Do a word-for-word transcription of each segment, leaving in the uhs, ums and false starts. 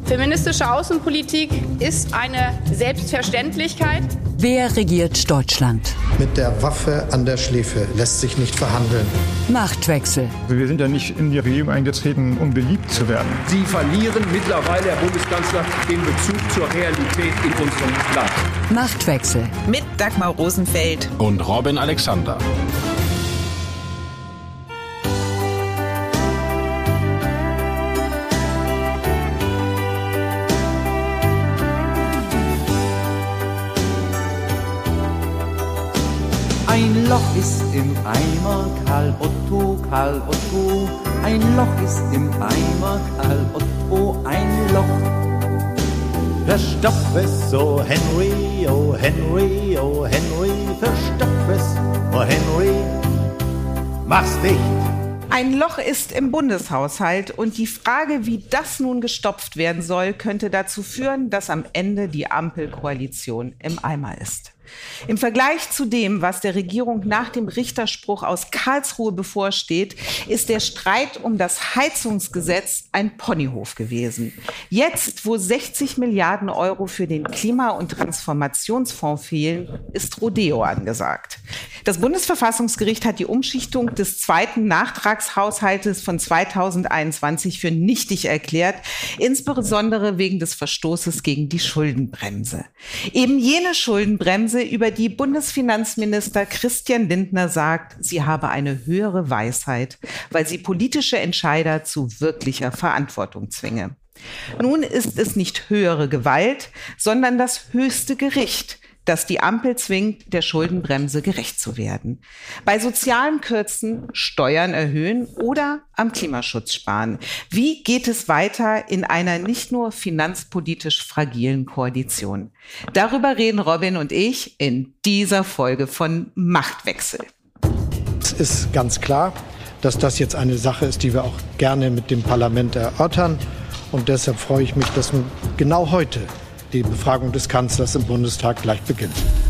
Feministische Außenpolitik ist eine Selbstverständlichkeit. Wer regiert Deutschland? Mit der Waffe an der Schläfe lässt sich nicht verhandeln. Machtwechsel. Wir sind ja nicht in die Regierung eingetreten, um beliebt zu werden. Sie verlieren mittlerweile, Herr Bundeskanzler, den Bezug zur Realität in unserem Land. Machtwechsel. Mit Dagmar Rosenfeld und Robin Alexander. Ein Loch ist im Eimer, Karl Otto, Karl Otto. Ein Loch ist im Eimer, Karl Otto, ein Loch. Verstopf es, oh Henry, oh Henry, oh Henry, verstopf es, oh Henry, mach's dicht. Ein Loch ist im Bundeshaushalt und die Frage, wie das nun gestopft werden soll, könnte dazu führen, dass am Ende die Ampelkoalition im Eimer ist. Im Vergleich zu dem, was der Regierung nach dem Richterspruch aus Karlsruhe bevorsteht, ist der Streit um das Heizungsgesetz ein Ponyhof gewesen. Jetzt, wo sechzig Milliarden Euro für den Klima- und Transformationsfonds fehlen, ist Rodeo angesagt. Das Bundesverfassungsgericht hat die Umschichtung des zweiten Nachtragshaushaltes von zweitausendeinundzwanzig für nichtig erklärt, insbesondere wegen des Verstoßes gegen die Schuldenbremse. Eben jene Schuldenbremse, über die Bundesfinanzminister Christian Lindner sagt, sie habe eine höhere Weisheit, weil sie politische Entscheider zu wirklicher Verantwortung zwinge. Nun ist es nicht höhere Gewalt, sondern das höchste Gericht, das die Ampel zwingt, der Schuldenbremse gerecht zu werden. Bei sozialen Kürzen Steuern erhöhen oder am Klimaschutz sparen. Wie geht es weiter in einer nicht nur finanzpolitisch fragilen Koalition? Darüber reden Robin und ich in dieser Folge von Machtwechsel. Es ist ganz klar, dass das jetzt eine Sache ist, die wir auch gerne mit dem Parlament erörtern. Und deshalb freue ich mich, dass nun genau heute die Befragung des Kanzlers im Bundestag gleich beginnt.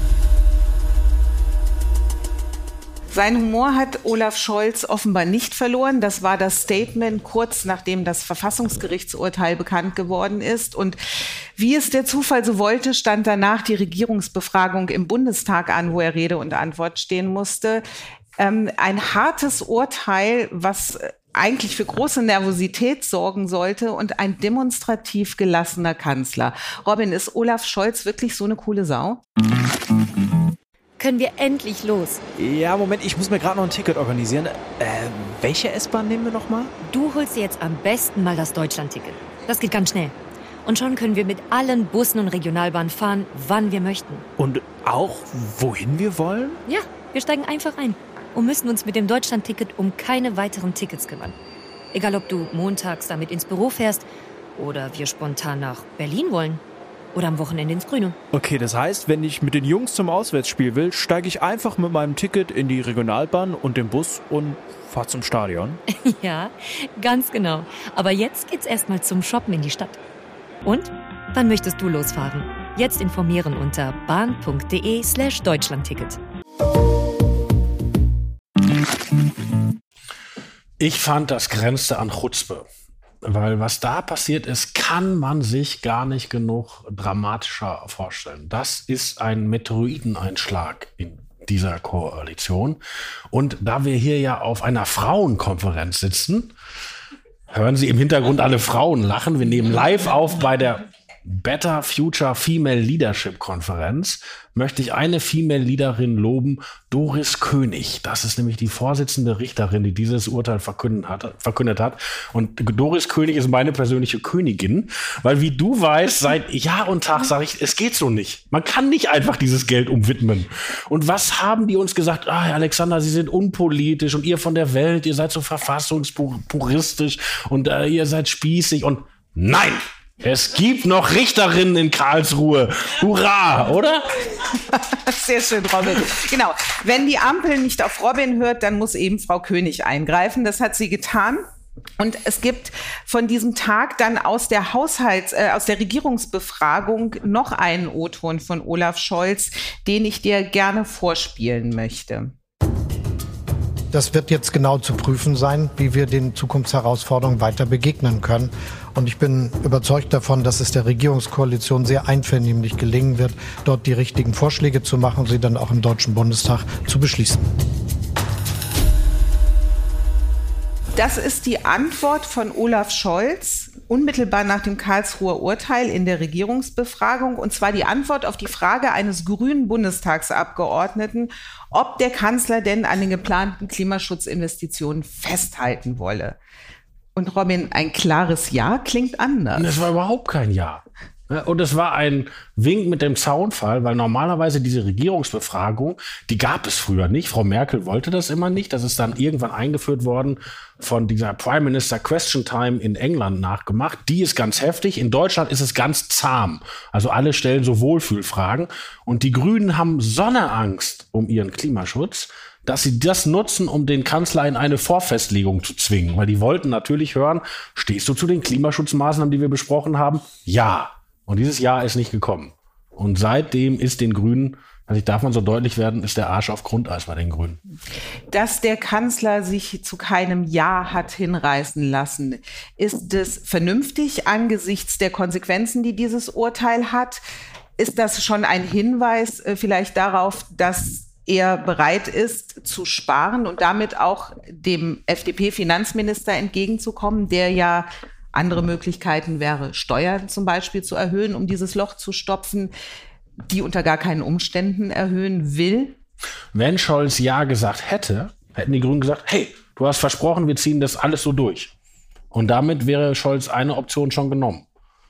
Sein Humor hat Olaf Scholz offenbar nicht verloren. Das war das Statement kurz nachdem das Verfassungsgerichtsurteil bekannt geworden ist. Und wie es der Zufall so wollte, stand danach die Regierungsbefragung im Bundestag an, wo er Rede und Antwort stehen musste. Ähm, ein hartes Urteil, was eigentlich für große Nervosität sorgen sollte und ein demonstrativ gelassener Kanzler. Robin, ist Olaf Scholz wirklich so eine coole Sau? Können wir endlich los? Ja, Moment, ich muss mir gerade noch ein Ticket organisieren. Äh, welche S-Bahn nehmen wir nochmal? Du holst dir jetzt am besten mal das Deutschland-Ticket. Das geht ganz schnell. Und schon können wir mit allen Bussen und Regionalbahnen fahren, wann wir möchten. Und auch, wohin wir wollen? Ja, wir steigen einfach ein und müssen uns mit dem Deutschland-Ticket um keine weiteren Tickets kümmern. Egal, ob du montags damit ins Büro fährst oder wir spontan nach Berlin wollen oder am Wochenende ins Grüne. Okay, das heißt, wenn ich mit den Jungs zum Auswärtsspiel will, steige ich einfach mit meinem Ticket in die Regionalbahn und den Bus und fahre zum Stadion? Ja, ganz genau. Aber jetzt geht's erstmal zum Shoppen in die Stadt. Und? Wann möchtest du losfahren? Jetzt informieren unter bahn.de slash Deutschlandticket. Ich fand, das grenzte an Chutzpe. Weil was da passiert ist, kann man sich gar nicht genug dramatischer vorstellen. Das ist ein Meteoriteneinschlag in dieser Koalition. Und da wir hier ja auf einer Frauenkonferenz sitzen, hören Sie im Hintergrund alle Frauen lachen. Wir nehmen live auf bei der Better Future Female Leadership Konferenz. Möchte ich eine Female Leaderin loben, Doris König. Das ist nämlich die Vorsitzende Richterin, die dieses Urteil verkündet hat. Verkündet hat. Und Doris König ist meine persönliche Königin, weil wie du weißt, seit Jahr und Tag sage ich, es geht so nicht. Man kann nicht einfach dieses Geld umwidmen. Und was haben die uns gesagt? Ah, Herr Alexander, Sie sind unpolitisch und ihr von der Welt, ihr seid so verfassungspuristisch und äh, ihr seid spießig und nein! Es gibt noch Richterinnen in Karlsruhe. Hurra, oder? Sehr schön, Robin. Genau. Wenn die Ampel nicht auf Robin hört, dann muss eben Frau König eingreifen. Das hat sie getan. Und es gibt von diesem Tag dann aus der Haushalts-, äh, aus der Regierungsbefragung noch einen O-Ton von Olaf Scholz, den ich dir gerne vorspielen möchte. Das wird jetzt genau zu prüfen sein, wie wir den Zukunftsherausforderungen weiter begegnen können. Und ich bin überzeugt davon, dass es der Regierungskoalition sehr einvernehmlich gelingen wird, dort die richtigen Vorschläge zu machen und sie dann auch im Deutschen Bundestag zu beschließen. Das ist die Antwort von Olaf Scholz unmittelbar nach dem Karlsruher Urteil in der Regierungsbefragung, und zwar die Antwort auf die Frage eines grünen Bundestagsabgeordneten, ob der Kanzler denn an den geplanten Klimaschutzinvestitionen festhalten wolle. Und Robin, ein klares Ja klingt anders. Das war überhaupt kein Ja. Und es war ein Wink mit dem Zaunfall, weil normalerweise diese Regierungsbefragung, die gab es früher nicht. Frau Merkel wollte das immer nicht. Das ist dann irgendwann eingeführt worden von dieser Prime Minister Question Time in England nachgemacht. Die ist ganz heftig. In Deutschland ist es ganz zahm. Also alle stellen so Wohlfühlfragen. Und die Grünen haben Sonneangst um ihren Klimaschutz, dass sie das nutzen, um den Kanzler in eine Vorfestlegung zu zwingen. Weil die wollten natürlich hören, stehst du zu den Klimaschutzmaßnahmen, die wir besprochen haben? Ja. Und dieses Jahr ist nicht gekommen. Und seitdem ist den Grünen, also darf man so deutlich werden, ist der Arsch auf Grundeis bei den Grünen. Dass der Kanzler sich zu keinem Ja hat hinreißen lassen, ist es vernünftig angesichts der Konsequenzen, die dieses Urteil hat? Ist das schon ein Hinweis äh, vielleicht darauf, dass er bereit ist zu sparen und damit auch dem F D P-Finanzminister entgegenzukommen, der ja andere Möglichkeiten wäre, Steuern zum Beispiel zu erhöhen, um dieses Loch zu stopfen, die unter gar keinen Umständen erhöhen will? Wenn Scholz Ja gesagt hätte, hätten die Grünen gesagt, hey, du hast versprochen, wir ziehen das alles so durch. Und damit wäre Scholz eine Option schon genommen.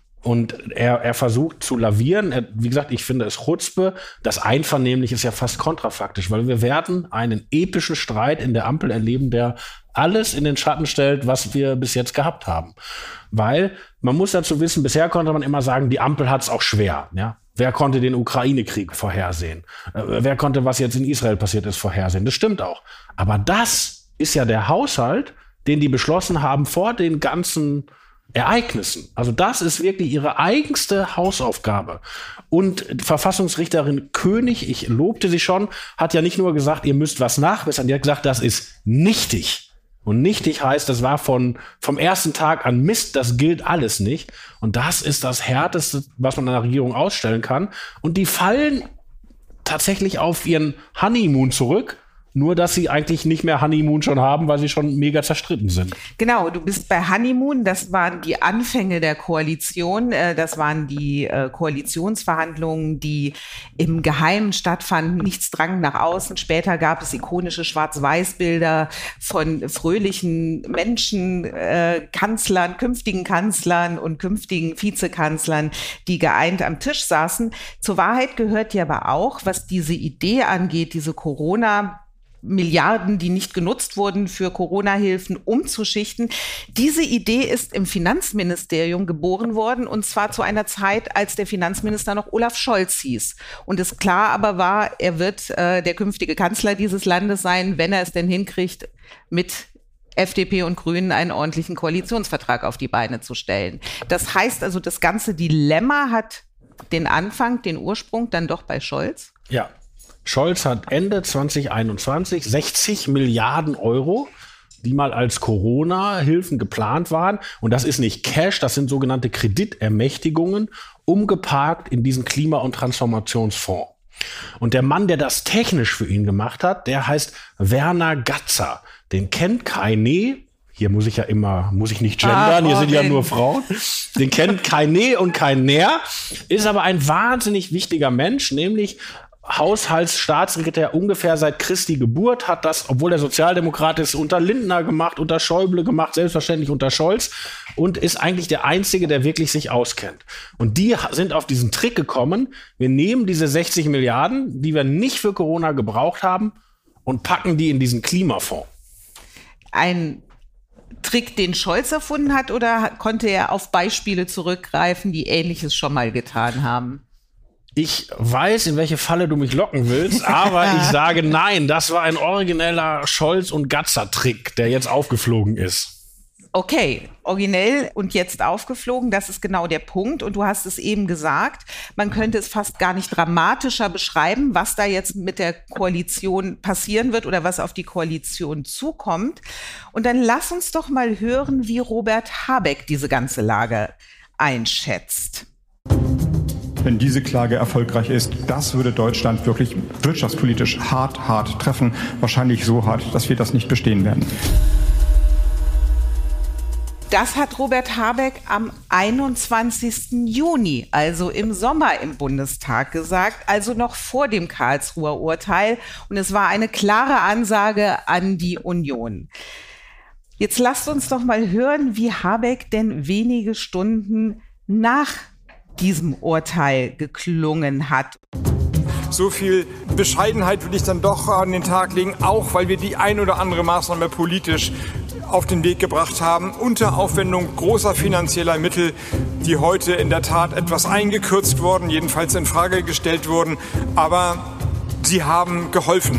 Und er, er versucht zu lavieren. Er, wie gesagt, ich finde es Chutzpe. Das Einvernehmlich ist ja fast kontrafaktisch, weil wir werden einen epischen Streit in der Ampel erleben, der alles in den Schatten stellt, was wir bis jetzt gehabt haben. Weil man muss dazu wissen, bisher konnte man immer sagen, die Ampel hat es auch schwer. Ja? Wer konnte den Ukraine-Krieg vorhersehen? Äh, wer konnte, was jetzt in Israel passiert ist, vorhersehen? Das stimmt auch. Aber das ist ja der Haushalt, den die beschlossen haben vor den ganzen Ereignissen. Also das ist wirklich ihre eigenste Hausaufgabe. Und Verfassungsrichterin König, ich lobte sie schon, hat ja nicht nur gesagt, ihr müsst was nachbessern, die hat gesagt, das ist nichtig. Und nichtig heißt, das war von, vom ersten Tag an Mist, das gilt alles nicht. Und das ist das Härteste, was man einer Regierung ausstellen kann. Und die fallen tatsächlich auf ihren Honeymoon zurück. Nur, dass sie eigentlich nicht mehr Honeymoon schon haben, weil sie schon mega zerstritten sind. Genau, du bist bei Honeymoon. Das waren die Anfänge der Koalition. Das waren die Koalitionsverhandlungen, die im Geheimen stattfanden. Nichts drang nach außen. Später gab es ikonische Schwarz-Weiß-Bilder von fröhlichen Menschen, Kanzlern, künftigen Kanzlern und künftigen Vizekanzlern, die geeint am Tisch saßen. Zur Wahrheit gehört ja aber auch, was diese Idee angeht, diese Corona- Milliarden, die nicht genutzt wurden für Corona-Hilfen, umzuschichten. Diese Idee ist im Finanzministerium geboren worden, und zwar zu einer Zeit, als der Finanzminister noch Olaf Scholz hieß. Und es klar aber war, er wird äh, der künftige Kanzler dieses Landes sein, wenn er es denn hinkriegt, mit F D P und Grünen einen ordentlichen Koalitionsvertrag auf die Beine zu stellen. Das heißt also, das ganze Dilemma hat den Anfang, den Ursprung dann doch bei Scholz? Ja. Scholz hat Ende zwanzig einundzwanzig sechzig Milliarden Euro, die mal als Corona-Hilfen geplant waren. Und das ist nicht Cash, das sind sogenannte Kreditermächtigungen, umgeparkt in diesen Klima- und Transformationsfonds. Und der Mann, der das technisch für ihn gemacht hat, der heißt Werner Gatzer. Den kennt keine. Hier muss ich ja immer, muss ich nicht gendern, ah, hier sind ja nur Frauen. Den kennt keine und keiner, ist aber ein wahnsinnig wichtiger Mensch, nämlich Haushaltsstaatssekretär ungefähr seit Christi Geburt, hat das, obwohl er Sozialdemokrat ist, unter Lindner gemacht, unter Schäuble gemacht, selbstverständlich unter Scholz, und ist eigentlich der Einzige, der wirklich sich auskennt. Und die sind auf diesen Trick gekommen, wir nehmen diese sechzig Milliarden, die wir nicht für Corona gebraucht haben, und packen die in diesen Klimafonds. Ein Trick, den Scholz erfunden hat, oder konnte er auf Beispiele zurückgreifen, die Ähnliches schon mal getan haben? Ich weiß, in welche Falle du mich locken willst, aber ich sage nein, das war ein origineller Scholz- und Gatzer-Trick, der jetzt aufgeflogen ist. Okay, originell und jetzt aufgeflogen, das ist genau der Punkt. Und du hast es eben gesagt, man könnte es fast gar nicht dramatischer beschreiben, was da jetzt mit der Koalition passieren wird oder was auf die Koalition zukommt. Und dann lass uns doch mal hören, wie Robert Habeck diese ganze Lage einschätzt. Wenn diese Klage erfolgreich ist, das würde Deutschland wirklich wirtschaftspolitisch hart, hart treffen. Wahrscheinlich so hart, dass wir das nicht bestehen werden. Das hat Robert Habeck am einundzwanzigsten Juni, also im Sommer im Bundestag gesagt, also noch vor dem Karlsruher Urteil. Und es war eine klare Ansage an die Union. Jetzt lasst uns doch mal hören, wie Habeck denn wenige Stunden nach diesem Urteil geklungen hat. So viel Bescheidenheit will ich dann doch an den Tag legen, auch weil wir die ein oder andere Maßnahme politisch auf den Weg gebracht haben, unter Aufwendung großer finanzieller Mittel, die heute in der Tat etwas eingekürzt wurden, jedenfalls in Frage gestellt wurden, aber sie haben geholfen.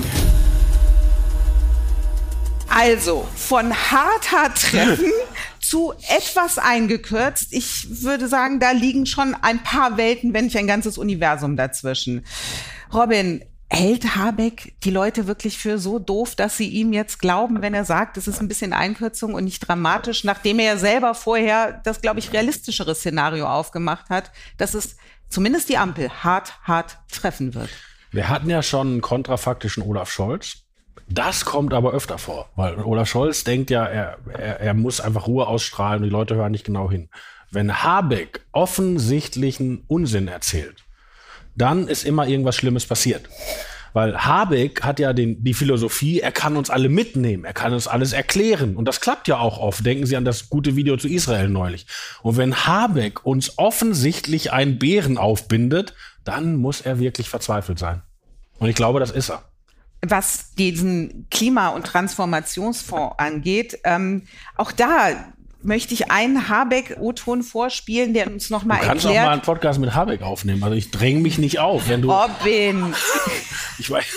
Also von hart, hart treffen zu etwas eingekürzt. Ich würde sagen, da liegen schon ein paar Welten, wenn nicht ein ganzes Universum dazwischen. Robin, hält Habeck die Leute wirklich für so doof, dass sie ihm jetzt glauben, wenn er sagt, es ist ein bisschen Einkürzung und nicht dramatisch, nachdem er ja selber vorher das, glaube ich, realistischere Szenario aufgemacht hat, dass es zumindest die Ampel hart, hart treffen wird? Wir hatten ja schon einen kontrafaktischen Olaf Scholz. Das kommt aber öfter vor, weil Olaf Scholz denkt ja, er, er, er muss einfach Ruhe ausstrahlen und die Leute hören nicht genau hin. Wenn Habeck offensichtlichen Unsinn erzählt, dann ist immer irgendwas Schlimmes passiert. Weil Habeck hat ja den, die Philosophie, er kann uns alle mitnehmen, er kann uns alles erklären. Und das klappt ja auch oft. Denken Sie an das gute Video zu Israel neulich. Und wenn Habeck uns offensichtlich einen Bären aufbindet, dann muss er wirklich verzweifelt sein. Und ich glaube, das ist er. Was diesen Klima- und Transformationsfonds angeht, ähm, auch da möchte ich einen Habeck-O-Ton vorspielen, der uns noch mal erklärt. Du kannst auch mal einen Podcast mit Habeck aufnehmen. Also ich dränge mich nicht auf, wenn du. Robin. Ich weiß.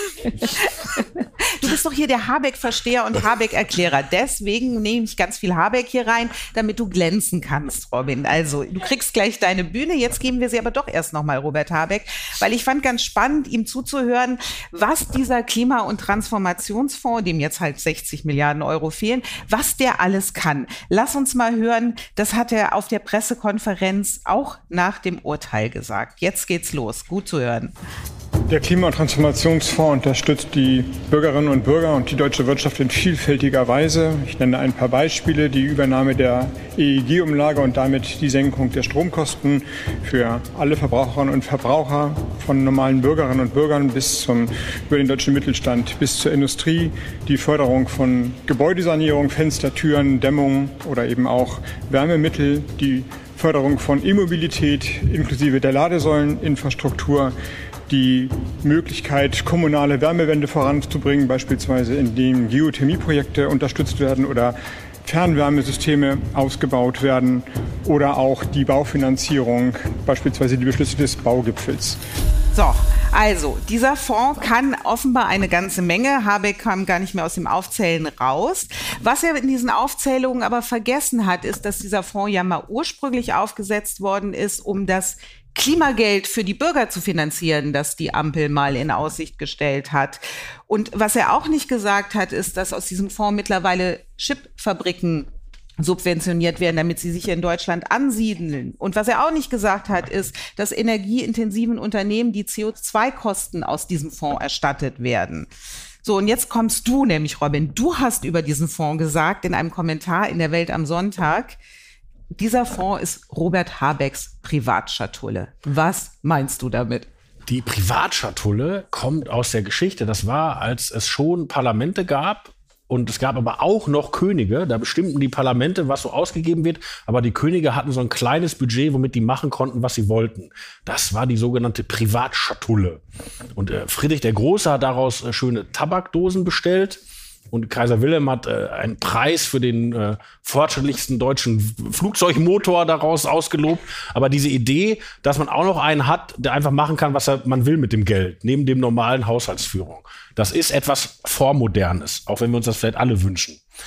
Du bist doch hier der Habeck-Versteher und Habeck-Erklärer. Deswegen nehme ich ganz viel Habeck hier rein, damit du glänzen kannst, Robin. Also du kriegst gleich deine Bühne. Jetzt geben wir sie aber doch erst noch mal Robert Habeck, weil ich fand ganz spannend, ihm zuzuhören, was dieser Klima- und Transformationsfonds, dem jetzt halt sechzig Milliarden Euro fehlen, was der alles kann. Lass uns mal hören, das hat er auf der Pressekonferenz auch nach dem Urteil gesagt. Jetzt geht's los. Gut zu hören. Der Klima- und Transformationsfonds unterstützt die Bürgerinnen und Bürger und die deutsche Wirtschaft in vielfältiger Weise. Ich nenne ein paar Beispiele: die Übernahme der E E G-Umlage und damit die Senkung der Stromkosten für alle Verbraucherinnen und Verbraucher, von normalen Bürgerinnen und Bürgern bis zum, über den deutschen Mittelstand bis zur Industrie, die Förderung von Gebäudesanierung, Fenster, Türen, Dämmung oder eben auch Wärmemittel, die Förderung von E-Mobilität inklusive der Ladesäuleninfrastruktur, die Möglichkeit, kommunale Wärmewende voranzubringen, beispielsweise indem Geothermieprojekte unterstützt werden oder Fernwärmesysteme ausgebaut werden oder auch die Baufinanzierung, beispielsweise die Beschlüsse des Baugipfels. So, also dieser Fonds kann offenbar eine ganze Menge. Habeck kam gar nicht mehr aus dem Aufzählen raus. Was er in diesen Aufzählungen aber vergessen hat, ist, dass dieser Fonds ja mal ursprünglich aufgesetzt worden ist, um das Klimageld für die Bürger zu finanzieren, das die Ampel mal in Aussicht gestellt hat. Und was er auch nicht gesagt hat, ist, dass aus diesem Fonds mittlerweile Chipfabriken subventioniert werden, damit sie sich in Deutschland ansiedeln. Und was er auch nicht gesagt hat, ist, dass energieintensiven Unternehmen die C O zwei Kosten aus diesem Fonds erstattet werden. So, und jetzt kommst du nämlich, Robin. Du hast über diesen Fonds gesagt in einem Kommentar in der Welt am Sonntag, dieser Fonds ist Robert Habecks Privatschatulle. Was meinst du damit? Die Privatschatulle kommt aus der Geschichte. Das war, als es schon Parlamente gab. Und es gab aber auch noch Könige, da bestimmten die Parlamente, was so ausgegeben wird. Aber die Könige hatten so ein kleines Budget, womit die machen konnten, was sie wollten. Das war die sogenannte Privatschatulle. Und äh, Friedrich der Große hat daraus äh, schöne Tabakdosen bestellt. Und Kaiser Wilhelm hat äh, einen Preis für den äh, fortschrittlichsten deutschen Flugzeugmotor daraus ausgelobt. Aber diese Idee, dass man auch noch einen hat, der einfach machen kann, was er, man will mit dem Geld, neben dem normalen Haushaltsführung, das ist etwas Vormodernes, auch wenn wir uns das vielleicht alle wünschen.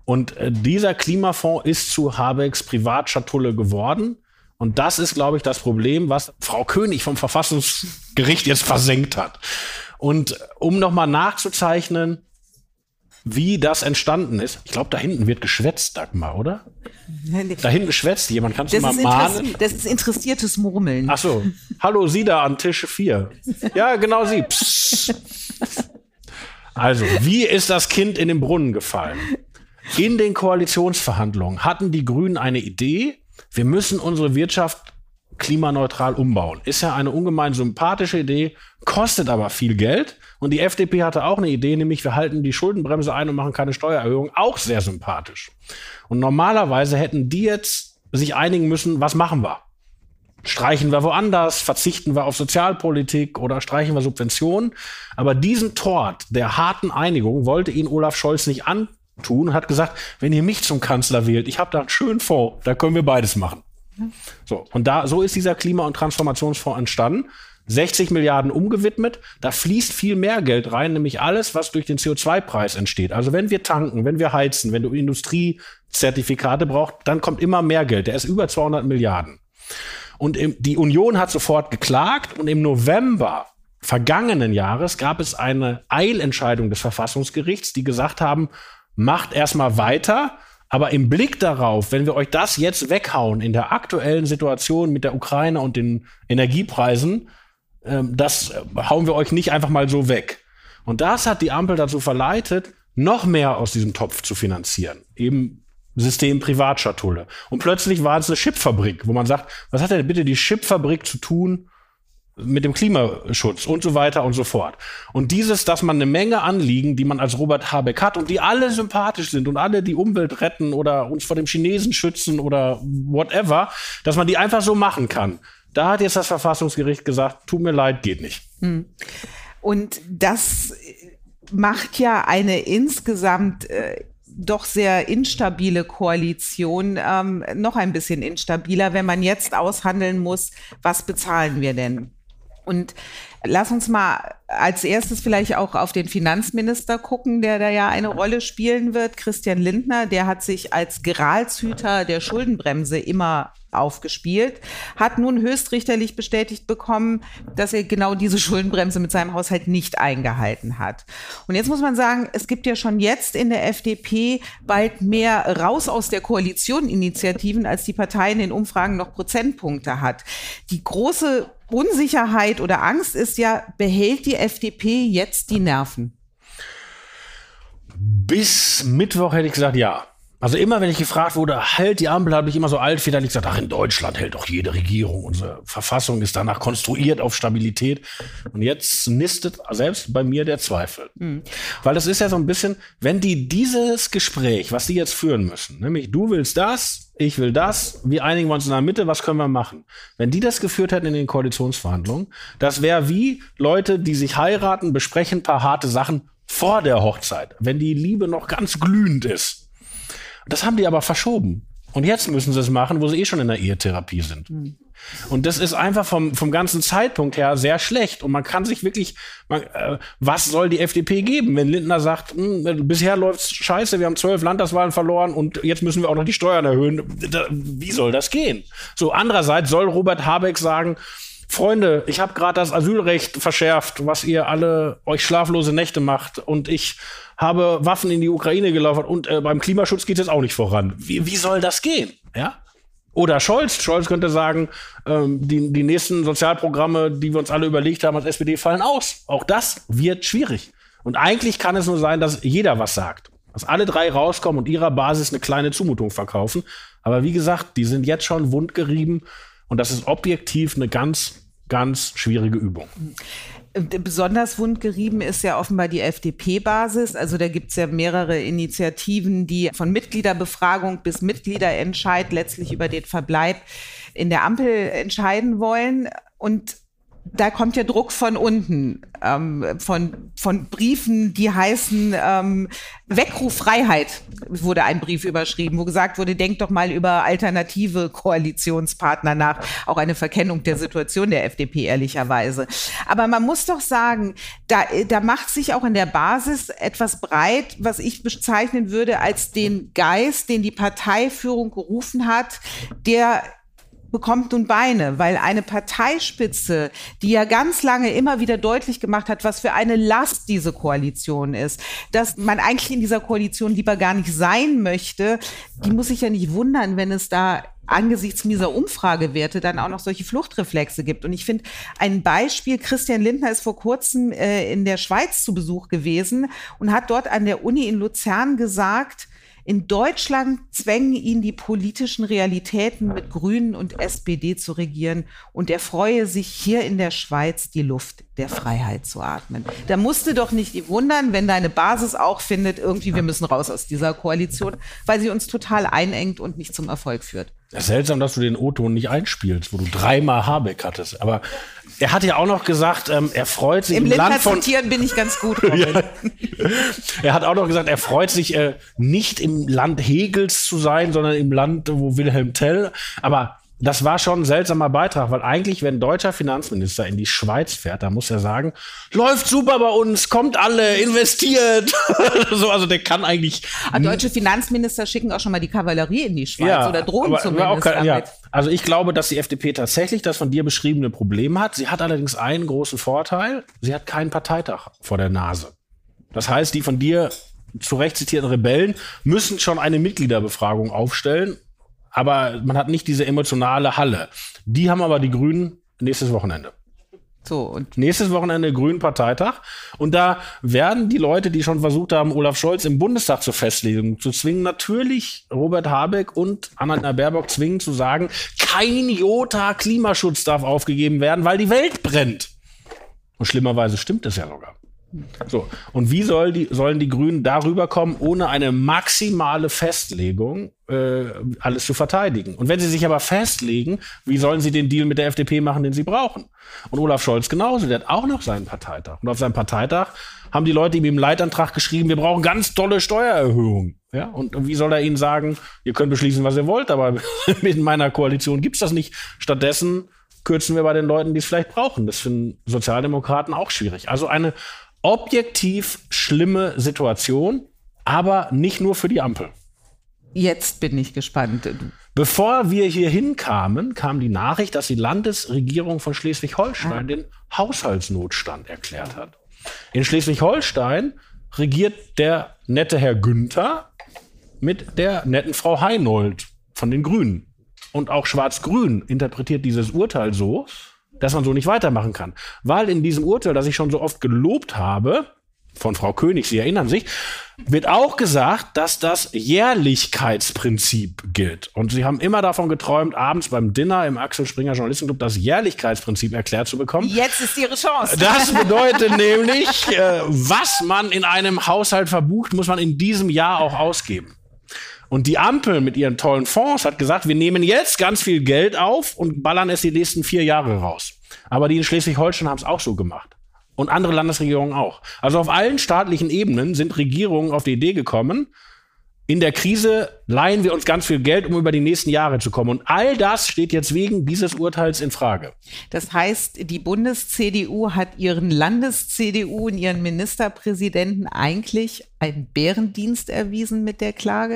Und äh, dieser Klimafonds ist zu Habecks Privatschatulle geworden. Und das ist, glaube ich, das Problem, was Frau König vom Verfassungsgericht jetzt versenkt hat. Und um nochmal nachzuzeichnen, wie das entstanden ist. Ich glaube, da hinten wird geschwätzt, Dagmar, oder? Da hinten schwätzt jemand. Kannst du mal mahnen? Das ist interessiertes Murmeln. Ach so. Hallo, Sie da an Tisch vier. Ja, genau Sie. Psst. Also, wie ist das Kind in den Brunnen gefallen? In den Koalitionsverhandlungen hatten die Grünen eine Idee. Wir müssen unsere Wirtschaft klimaneutral umbauen. Ist ja eine ungemein sympathische Idee, kostet aber viel Geld. Und die F D P hatte auch eine Idee, nämlich wir halten die Schuldenbremse ein und machen keine Steuererhöhung. Auch sehr sympathisch. Und normalerweise hätten die jetzt sich einigen müssen, was machen wir? Streichen wir woanders, verzichten wir auf Sozialpolitik oder streichen wir Subventionen? Aber diesen Tort der harten Einigung wollte ihn Olaf Scholz nicht antun und hat gesagt, wenn ihr mich zum Kanzler wählt, ich habe da einen schönen Fonds, da können wir beides machen. So, und da, so ist dieser Klima- und Transformationsfonds entstanden. sechzig Milliarden umgewidmet. Da fließt viel mehr Geld rein, nämlich alles, was durch den C O zwei Preis entsteht. Also wenn wir tanken, wenn wir heizen, wenn du Industriezertifikate brauchst, dann kommt immer mehr Geld. Der ist über zweihundert Milliarden. Und im, die Union hat sofort geklagt und im November vergangenen Jahres gab es eine Eilentscheidung des Verfassungsgerichts, die gesagt haben, macht erstmal weiter. Aber im Blick darauf, wenn wir euch das jetzt weghauen in der aktuellen Situation mit der Ukraine und den Energiepreisen, ähm, das hauen wir euch nicht einfach mal so weg. Und das hat die Ampel dazu verleitet, noch mehr aus diesem Topf zu finanzieren. Eben System Privatschatulle. Und plötzlich war es eine Chipfabrik, wo man sagt, was hat denn bitte die Chipfabrik zu tun mit dem Klimaschutz und so weiter und so fort. Und dieses, dass man eine Menge Anliegen, die man als Robert Habeck hat und die alle sympathisch sind und alle die Umwelt retten oder uns vor dem Chinesen schützen oder whatever, dass man die einfach so machen kann. Da hat jetzt das Verfassungsgericht gesagt, tut mir leid, geht nicht. Und das macht ja eine insgesamt äh, doch sehr instabile Koalition ähm, noch ein bisschen instabiler, wenn man jetzt aushandeln muss, was bezahlen wir denn? Und lass uns mal als erstes vielleicht auch auf den Finanzminister gucken, der da ja eine Rolle spielen wird. Christian Lindner, der hat sich als Gralshüter der Schuldenbremse immer aufgespielt, hat nun höchstrichterlich bestätigt bekommen, dass er genau diese Schuldenbremse mit seinem Haushalt nicht eingehalten hat. Und jetzt muss man sagen, es gibt ja schon jetzt in der F D P bald mehr raus aus der Koalition Initiativen, als die Partei in den Umfragen noch Prozentpunkte hat. Die große Unsicherheit oder Angst ist ja, behält die F D P jetzt die Nerven? Bis Mittwoch hätte ich gesagt, ja. Also immer, wenn ich gefragt wurde, hält die Ampel, habe ich immer so altväterlich gesagt, ach, in Deutschland hält doch jede Regierung. Unsere Verfassung ist danach konstruiert auf Stabilität. Und jetzt nistet selbst bei mir der Zweifel. Mhm. Weil das ist ja so ein bisschen, wenn die dieses Gespräch, was die jetzt führen müssen, nämlich du willst das, ich will das, wir einigen uns in der Mitte, was können wir machen? Wenn die das geführt hätten in den Koalitionsverhandlungen, das wäre wie Leute, die sich heiraten, besprechen ein paar harte Sachen vor der Hochzeit, wenn die Liebe noch ganz glühend ist. Das haben die aber verschoben. Und jetzt müssen sie es machen, wo sie eh schon in der Ehetherapie sind. Mhm. Und das ist einfach vom, vom ganzen Zeitpunkt her sehr schlecht. Und man kann sich wirklich, man, äh, was soll die F D P geben, wenn Lindner sagt, bisher läuft's scheiße, wir haben zwölf Landtagswahlen verloren und jetzt müssen wir auch noch die Steuern erhöhen. Da, wie soll das gehen? So, andererseits soll Robert Habeck sagen, Freunde, ich habe gerade das Asylrecht verschärft, was ihr alle euch schlaflose Nächte macht. Und ich habe Waffen in die Ukraine geliefert und äh, beim Klimaschutz geht es jetzt auch nicht voran. Wie, wie soll das gehen? Ja? Oder Scholz. Scholz könnte sagen, ähm, die, die nächsten Sozialprogramme, die wir uns alle überlegt haben als S P D, fallen aus. Auch das wird schwierig. Und eigentlich kann es nur sein, dass jeder was sagt. Dass alle drei rauskommen und ihrer Basis eine kleine Zumutung verkaufen. Aber wie gesagt, die sind jetzt schon wundgerieben. Und das ist objektiv eine ganz, ganz schwierige Übung. Besonders wundgerieben ist ja offenbar die F D P-Basis. Also da gibt es ja mehrere Initiativen, die von Mitgliederbefragung bis Mitgliederentscheid letztlich über den Verbleib in der Ampel entscheiden wollen. Und da kommt ja Druck von unten, ähm, von, von Briefen, die heißen ähm, Weckruf Freiheit, wurde ein Brief überschrieben, wo gesagt wurde, denkt doch mal über alternative Koalitionspartner nach. Auch eine Verkennung der Situation der F D P, ehrlicherweise. Aber man muss doch sagen, da, da macht sich auch in der Basis etwas breit, was ich bezeichnen würde als den Geist, den die Parteiführung gerufen hat, der bekommt nun Beine, weil eine Parteispitze, die ja ganz lange immer wieder deutlich gemacht hat, was für eine Last diese Koalition ist, dass man eigentlich in dieser Koalition lieber gar nicht sein möchte, die muss sich ja nicht wundern, wenn es da angesichts dieser Umfragewerte dann auch noch solche Fluchtreflexe gibt. Und ich finde ein Beispiel, Christian Lindner ist vor kurzem äh, in der Schweiz zu Besuch gewesen und hat dort an der Uni in Luzern gesagt, in Deutschland zwängen ihn die politischen Realitäten, mit Grünen und S P D zu regieren, und er freue sich, hier in der Schweiz die Luft der Freiheit zu atmen. Da musst du doch nicht wundern, wenn deine Basis auch findet, irgendwie wir müssen raus aus dieser Koalition, weil sie uns total einengt und nicht zum Erfolg führt. Es ist seltsam, dass du den O-Ton nicht einspielst, wo du dreimal Habeck hattest. Aber er hat ja auch noch gesagt, ähm, er freut sich im, im Lindner Land von... zitieren bin ich ganz gut. Ja. Er hat auch noch gesagt, er freut sich äh, nicht im Land Hegels zu sein, sondern im Land, wo Wilhelm Tell. Aber das war schon ein seltsamer Beitrag, weil eigentlich, wenn ein deutscher Finanzminister in die Schweiz fährt, dann muss er sagen, läuft super bei uns, kommt alle, investiert. So, also der kann eigentlich... Aber deutsche Finanzminister schicken auch schon mal die Kavallerie in die Schweiz, ja, oder drohen zumindest auch kein, damit. Ja. Also ich glaube, dass die F D P tatsächlich das von dir beschriebene Problem hat. Sie hat allerdings einen großen Vorteil, sie hat keinen Parteitag vor der Nase. Das heißt, die von dir zu Recht zitierten Rebellen müssen schon eine Mitgliederbefragung aufstellen, aber man hat nicht diese emotionale Halle. Die haben aber die Grünen nächstes Wochenende. So, und nächstes Wochenende Grünen Parteitag. Und da werden die Leute, die schon versucht haben, Olaf Scholz im Bundestag zur Festlegung zu zwingen, natürlich Robert Habeck und Annalena Baerbock zwingen zu sagen, kein Jota Klimaschutz darf aufgegeben werden, weil die Welt brennt. Und schlimmerweise stimmt es ja sogar. So, und wie soll die, sollen die Grünen darüber kommen, ohne eine maximale Festlegung äh, alles zu verteidigen? Und wenn sie sich aber festlegen, wie sollen sie den Deal mit der F D P machen, den sie brauchen? Und Olaf Scholz genauso, der hat auch noch seinen Parteitag. Und auf seinem Parteitag haben die Leute ihm im Leitantrag geschrieben, wir brauchen ganz tolle Steuererhöhungen. Ja? Und wie soll er ihnen sagen, ihr könnt beschließen, was ihr wollt, aber mit meiner Koalition gibt's das nicht. Stattdessen kürzen wir bei den Leuten, die es vielleicht brauchen. Das finden Sozialdemokraten auch schwierig. Also eine objektiv schlimme Situation, aber nicht nur für die Ampel. Jetzt bin ich gespannt. Bevor wir hier hinkamen, kam die Nachricht, dass die Landesregierung von Schleswig-Holstein ah. den Haushaltsnotstand erklärt hat. In Schleswig-Holstein regiert der nette Herr Günther mit der netten Frau Heinold von den Grünen. Und auch Schwarz-Grün interpretiert dieses Urteil so, dass man so nicht weitermachen kann. Weil in diesem Urteil, das ich schon so oft gelobt habe, von Frau König, Sie erinnern sich, wird auch gesagt, dass das Jährlichkeitsprinzip gilt. Und Sie haben immer davon geträumt, abends beim Dinner im Axel Springer Journalistenclub das Jährlichkeitsprinzip erklärt zu bekommen. Jetzt ist Ihre Chance. Das bedeutet nämlich, äh, was man in einem Haushalt verbucht, muss man in diesem Jahr auch ausgeben. Und die Ampel mit ihren tollen Fonds hat gesagt, wir nehmen jetzt ganz viel Geld auf und ballern es die nächsten vier Jahre raus. Aber die in Schleswig-Holstein haben es auch so gemacht. Und andere Landesregierungen auch. Also auf allen staatlichen Ebenen sind Regierungen auf die Idee gekommen, in der Krise leihen wir uns ganz viel Geld, um über die nächsten Jahre zu kommen. Und all das steht jetzt wegen dieses Urteils in Frage. Das heißt, die Bundes-C D U hat ihren Landes-C D U und ihren Ministerpräsidenten eigentlich einen Bärendienst erwiesen mit der Klage?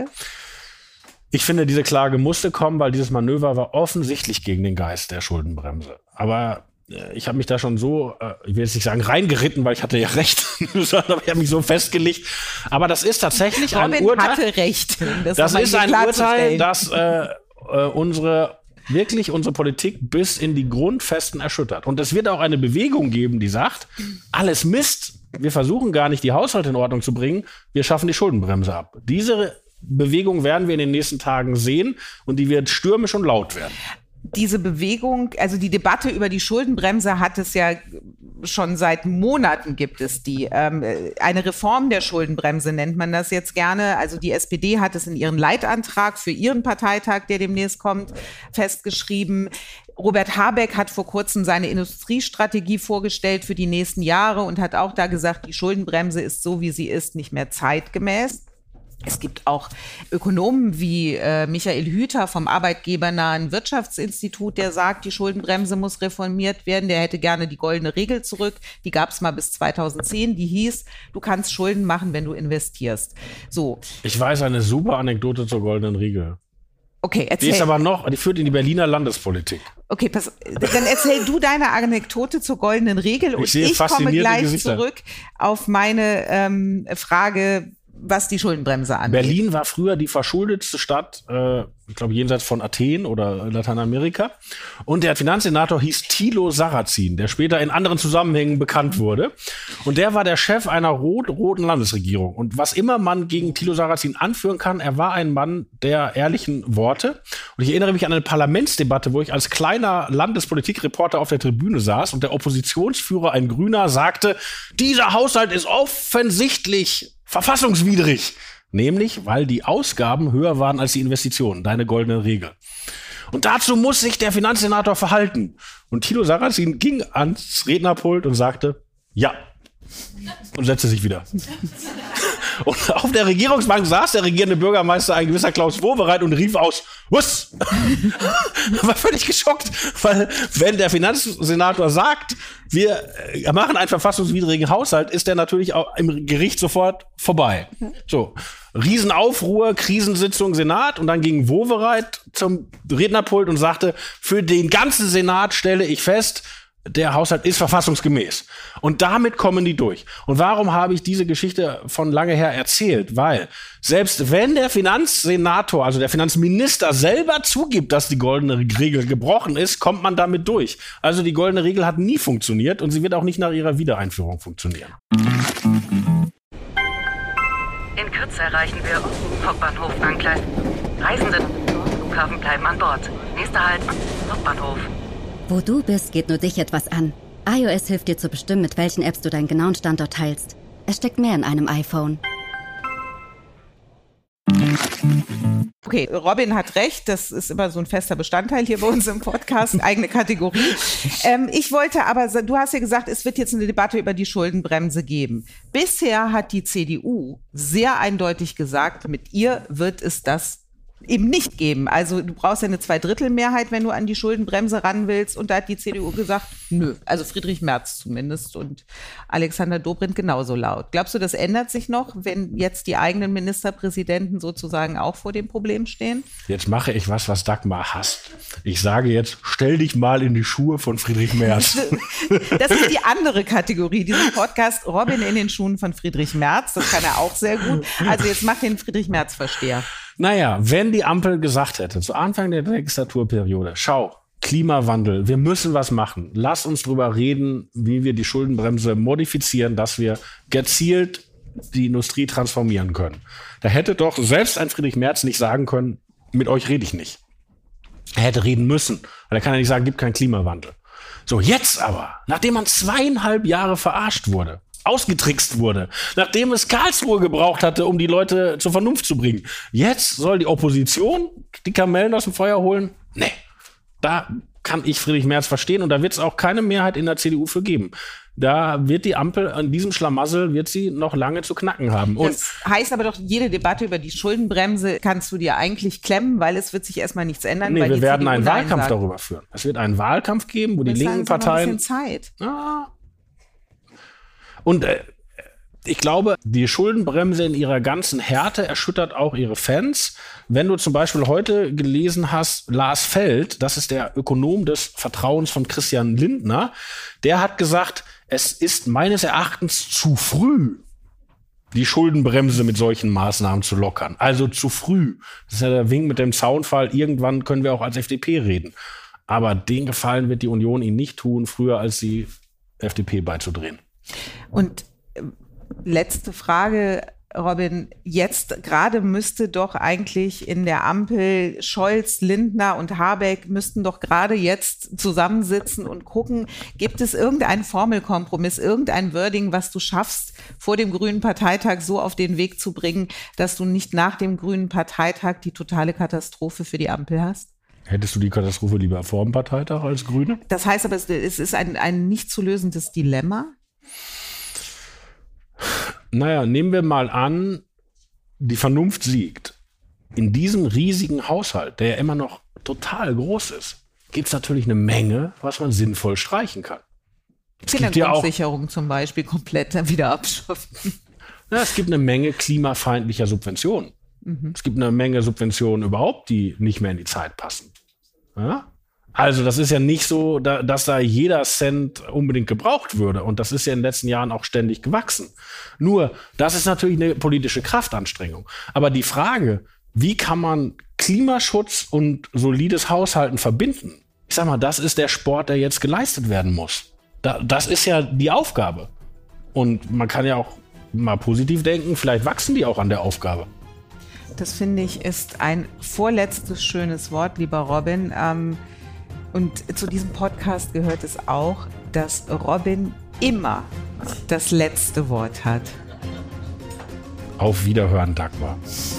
Ich finde, diese Klage musste kommen, weil dieses Manöver war offensichtlich gegen den Geist der Schuldenbremse. Aber ich habe mich da schon so, ich will jetzt nicht sagen reingeritten, weil ich hatte ja recht, aber ich habe mich so festgelegt. Aber das ist tatsächlich Robin ein Urteil. hatte recht. Das, das ist ein Urteil, das äh, äh, unsere wirklich unsere Politik bis in die Grundfesten erschüttert. Und es wird auch eine Bewegung geben, die sagt, alles Mist, wir versuchen gar nicht die Haushalte in Ordnung zu bringen, wir schaffen die Schuldenbremse ab. Diese Bewegung werden wir in den nächsten Tagen sehen und die wird stürmisch und laut werden. Diese Bewegung, also die Debatte über die Schuldenbremse hat es ja schon seit Monaten gibt es die. Ähm, eine Reform der Schuldenbremse nennt man das jetzt gerne. Also die S P D hat es in ihren Leitantrag für ihren Parteitag, der demnächst kommt, festgeschrieben. Robert Habeck hat vor kurzem seine Industriestrategie vorgestellt für die nächsten Jahre und hat auch da gesagt, die Schuldenbremse ist so, wie sie ist, nicht mehr zeitgemäß. Es gibt auch Ökonomen wie äh, Michael Hüter vom arbeitgebernahen Wirtschaftsinstitut, der sagt, die Schuldenbremse muss reformiert werden. Der hätte gerne die goldene Regel zurück. Die gab es mal bis zweitausendzehn. Die hieß, du kannst Schulden machen, wenn du investierst. So. Ich weiß eine super Anekdote zur goldenen Regel. Okay, erzähl. Die ist aber noch, die führt in die Berliner Landespolitik. Okay, pass, dann erzähl du deine Anekdote zur goldenen Regel und ich, ich komme gleich Gesichter. zurück auf meine ähm, Frage, was die Schuldenbremse angeht. Berlin war früher die verschuldetste Stadt, äh, ich glaube jenseits von Athen oder Lateinamerika. Und der Finanzsenator hieß Thilo Sarrazin, der später in anderen Zusammenhängen bekannt wurde. Und der war der Chef einer rot-roten Landesregierung. Und was immer man gegen Thilo Sarrazin anführen kann, er war ein Mann der ehrlichen Worte. Und ich erinnere mich an eine Parlamentsdebatte, wo ich als kleiner Landespolitikreporter auf der Tribüne saß und der Oppositionsführer, ein Grüner, sagte, dieser Haushalt ist offensichtlich verfassungswidrig. Nämlich, weil die Ausgaben höher waren als die Investitionen. Deine goldene Regel. Und dazu muss sich der Finanzsenator verhalten. Und Thilo Sarrazin ging ans Rednerpult und sagte, ja. Und setzte sich wieder. Und auf der Regierungsbank saß der regierende Bürgermeister, ein gewisser Klaus Wowereit, und rief aus, was? War völlig geschockt, weil wenn der Finanzsenator sagt, wir machen einen verfassungswidrigen Haushalt, ist der natürlich auch im Gericht sofort vorbei. So, Riesenaufruhr, Krisensitzung Senat, und dann ging Wowereit zum Rednerpult und sagte, für den ganzen Senat stelle ich fest, der Haushalt ist verfassungsgemäß. Und damit kommen die durch. Und warum habe ich diese Geschichte von lange her erzählt? Weil selbst wenn der Finanzsenator, also der Finanzminister selber zugibt, dass die goldene Regel gebrochen ist, kommt man damit durch. Also die goldene Regel hat nie funktioniert und sie wird auch nicht nach ihrer Wiedereinführung funktionieren. In Kürze erreichen wir Hauptbahnhof Angleis. Reisende Flughafen bleiben an Bord. Nächster Halt, Hauptbahnhof. Wo du bist, geht nur dich etwas an. iOS hilft dir zu bestimmen, mit welchen Apps du deinen genauen Standort teilst. Es steckt mehr in einem iPhone. Okay, Robin hat recht, das ist immer so ein fester Bestandteil hier bei uns im Podcast, eigene Kategorie. Ähm, ich wollte aber, du hast ja gesagt, es wird jetzt eine Debatte über die Schuldenbremse geben. Bisher hat die C D U sehr eindeutig gesagt, mit ihr wird es das eben nicht geben. Also du brauchst ja eine Zweidrittelmehrheit, wenn du an die Schuldenbremse ran willst. Und da hat die C D U gesagt, nö. Also Friedrich Merz zumindest und Alexander Dobrindt genauso laut. Glaubst du, das ändert sich noch, wenn jetzt die eigenen Ministerpräsidenten sozusagen auch vor dem Problem stehen? Jetzt mache ich was, was Dagmar hasst. Ich sage jetzt, stell dich mal in die Schuhe von Friedrich Merz. Das ist die andere Kategorie, diesen Podcast, Robin in den Schuhen von Friedrich Merz. Das kann er auch sehr gut. Also jetzt mach den Friedrich Merz-Versteher. Naja, wenn die Ampel gesagt hätte, zu Anfang der Legislaturperiode, schau, Klimawandel, wir müssen was machen. Lass uns drüber reden, wie wir die Schuldenbremse modifizieren, dass wir gezielt die Industrie transformieren können. Da hätte doch selbst ein Friedrich Merz nicht sagen können, mit euch rede ich nicht. Er hätte reden müssen. Weil er kann ja nicht sagen, gibt keinen Klimawandel. So, jetzt aber, nachdem man zweieinhalb Jahre verarscht wurde, ausgetrickst wurde, nachdem es Karlsruhe gebraucht hatte, um die Leute zur Vernunft zu bringen. Jetzt soll die Opposition die Kamellen aus dem Feuer holen? Nee, da kann ich Friedrich Merz verstehen und da wird es auch keine Mehrheit in der C D U für geben. Da wird die Ampel an diesem Schlamassel, wird sie noch lange zu knacken haben. Und das heißt aber doch, jede Debatte über die Schuldenbremse kannst du dir eigentlich klemmen, weil es wird sich erstmal nichts ändern. Nee, weil wir die werden C D U einen Wahlkampf sagt. darüber führen. Es wird einen Wahlkampf geben, wo die Das linken heißt, Parteien... ein bisschen Zeit. Ah, Und äh, ich glaube, die Schuldenbremse in ihrer ganzen Härte erschüttert auch ihre Fans. Wenn du zum Beispiel heute gelesen hast, Lars Feld, das ist der Ökonom des Vertrauens von Christian Lindner, der hat gesagt, es ist meines Erachtens zu früh, die Schuldenbremse mit solchen Maßnahmen zu lockern. Also zu früh. Das ist ja der Wink mit dem Zaunfall. Irgendwann können wir auch als F D P reden. Aber den Gefallen wird die Union ihnen nicht tun, früher als die F D P beizudrehen. Und äh, letzte Frage, Robin, jetzt gerade müsste doch eigentlich in der Ampel Scholz, Lindner und Habeck müssten doch gerade jetzt zusammensitzen und gucken, gibt es irgendeinen Formelkompromiss, irgendein Wording, was du schaffst, vor dem Grünen Parteitag so auf den Weg zu bringen, dass du nicht nach dem Grünen Parteitag die totale Katastrophe für die Ampel hast? Hättest du die Katastrophe lieber vor dem Parteitag als Grüne? Das heißt aber, es ist ein, ein nicht zu lösendes Dilemma. Naja, nehmen wir mal an, die Vernunft siegt. In diesem riesigen Haushalt, der ja immer noch total groß ist, gibt es natürlich eine Menge, was man sinnvoll streichen kann. Kindergrundsicherung ja zum Beispiel komplett dann wieder abschaffen. Ja, es gibt eine Menge klimafeindlicher Subventionen. Mhm. Es gibt eine Menge Subventionen überhaupt, die nicht mehr in die Zeit passen. Ja? Also das ist ja nicht so, da, dass da jeder Cent unbedingt gebraucht würde. Und das ist ja in den letzten Jahren auch ständig gewachsen. Nur, das ist natürlich eine politische Kraftanstrengung. Aber die Frage, wie kann man Klimaschutz und solides Haushalten verbinden? Ich sag mal, das ist der Sport, der jetzt geleistet werden muss. Da, das ist ja die Aufgabe. Und man kann ja auch mal positiv denken, vielleicht wachsen die auch an der Aufgabe. Das finde ich ist ein vorletztes schönes Wort, lieber Robin. Ähm Und zu diesem Podcast gehört es auch, dass Robin immer das letzte Wort hat. Auf Wiederhören, Dagmar.